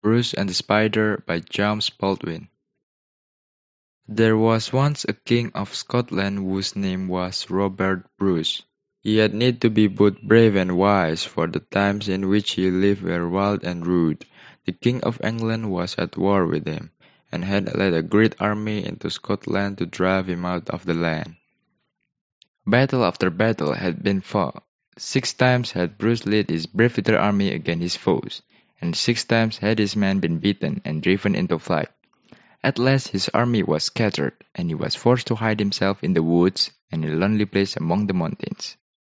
Bruce and the Spider by James Baldwin. There was once a king of Scotland whose name was Robert Bruce. He had need to be both brave and wise, for the times in which he lived were wild and rude. The King of England was at war with him, and had led a great army into Scotland to drive him out of the land. Battle after battle had been fought. 6 times had Bruce led his brave little army against his foes, and 6 times had his men been beaten and driven into flight. At last his army was scattered, and he was forced to hide himself in the woods and in a lonely place among the mountains.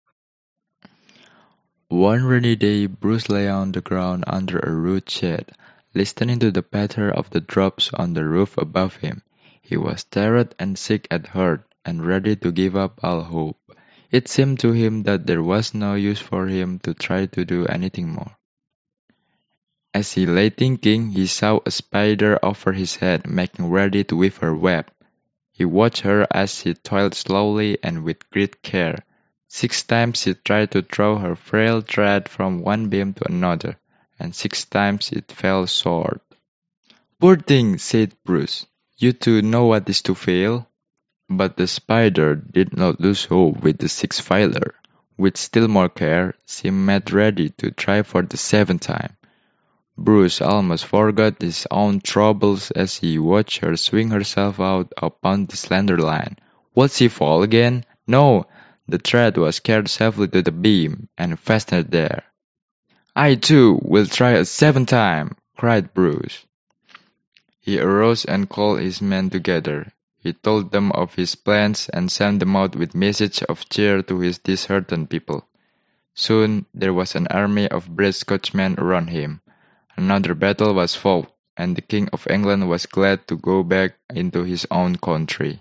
One rainy day Bruce lay on the ground under a rude shed, listening to the patter of the drops on the roof above him. He was tired and sick at heart, and ready to give up all hope. It seemed to him that there was no use for him to try to do anything more. As he lay thinking, he saw a spider over his head, making ready to weave her web. He watched her as she toiled slowly and with great care. 6 times she tried to throw her frail thread from one beam to another, and 6 times it fell short. "Poor thing," said Bruce, "you too know what is to fail." But the spider did not lose hope with the sixth failure. With still more care, she made ready to try for the 7th time. Bruce almost forgot his own troubles as he watched her swing herself out upon the slender line. Would she fall again? No! The thread was carried safely to the beam, and fastened there. "I, too, will try a 7th time!" cried Bruce. He arose and called his men together. He told them of his plans and sent them out with messages of cheer to his disheartened people. Soon there was an army of brave Scotchmen around him. Another battle was fought, and the King of England was glad to go back into his own country.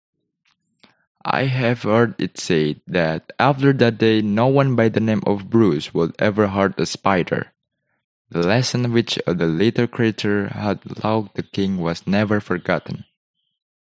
I have heard it said that after that day no one by the name of Bruce would ever hurt a spider. The lesson which the little creature had taught the king was never forgotten.